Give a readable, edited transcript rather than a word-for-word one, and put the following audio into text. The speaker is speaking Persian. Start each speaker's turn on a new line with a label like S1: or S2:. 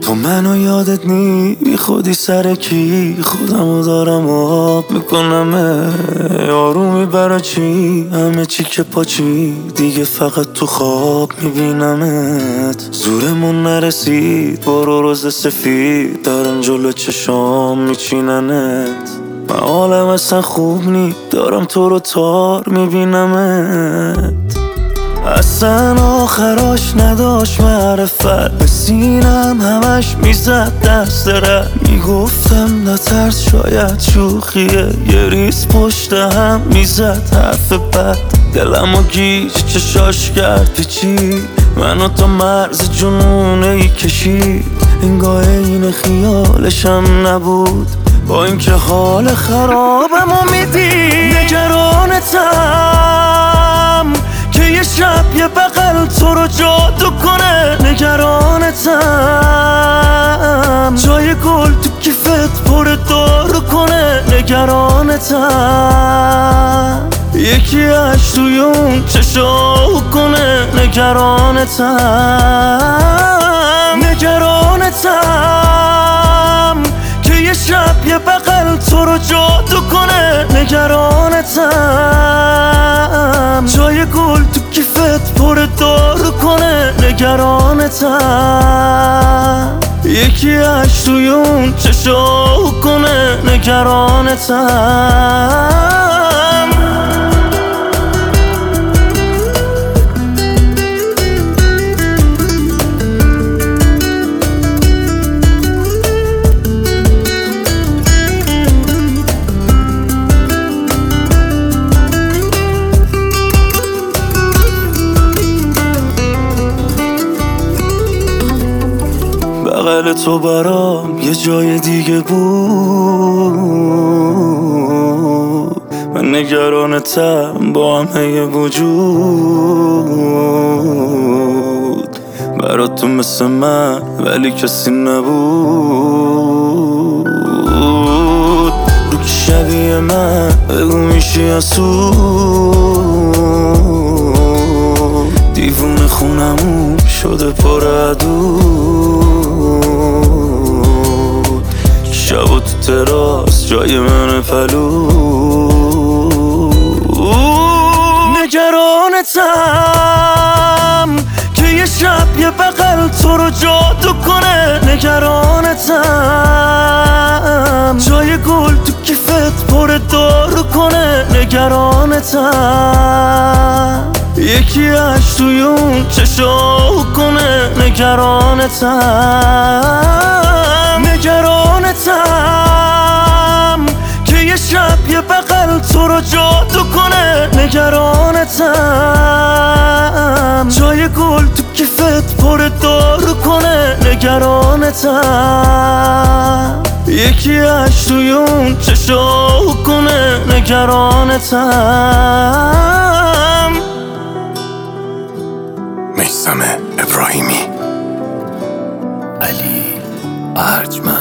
S1: تو منو یادت نی بی خودی سر کی خودمو دارم آب میکنم آرومی برا چی همه چی که پاچی دیگه فقط تو خواب میبینمت زورمون نرسید برو روز سفید دارن جلو چشام میچیننت من حالم اصلا خوب نی دارم تو رو تار میبینمت اصلا آخراش نداشت معرفت به سینم همش میزد دست رد میگفتم نترس شاید شوخیه یه ریز پشت هم میزد حرف بد دلمو گیج چشاش کرد پیچی منو تا مرز جنونه ای کشید انگاه این خیالشم نبود با اینکه حال خرابمو میدی نگرانتم که یه شب یه بغل تو رو جادو کنه نگرانتم جای گل تو کیفت پر دارو کنه نگرانتم یکی اش توی اون چشاو کنه نگرانتم که یه شب یه بغل تو رو جادو کنه نگرانتم جای گل تو کیفت پر دارو کنه نگرانتم یکی اش توی اون چشاو کنه نگرانتم بغل تو برام یه جای دیگه بود من نگرانتم با همه وجود برات تو مثل من ولی کسی نبود رو که شبیه من بگو میشی اسود دیوونه خونمون شده پر عدود شب و تو تراس جای من پلود نگرانتم که یه شب یه بغل تو رو جادو کنه نگرانتم جای گل تو کیفت پر دارو کنه نگرانتم یکی اش توی اون چشاو کنه نگرانتم که یه شب یه بغل تو رو جادو کنه نگرانتم جای گل تو کیفت پر دارو کنه نگرانتم یکی اش توی اون چشاو کنه نگرانتم
S2: میثم ابراهیمی
S1: علی ارجمند